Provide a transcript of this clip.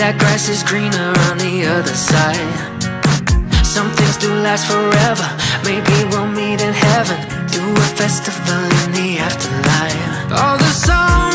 that grass is greener on the other side. Some things do last forever. Maybe we'll meet in heaven, do a festival in the afterlife. All the songs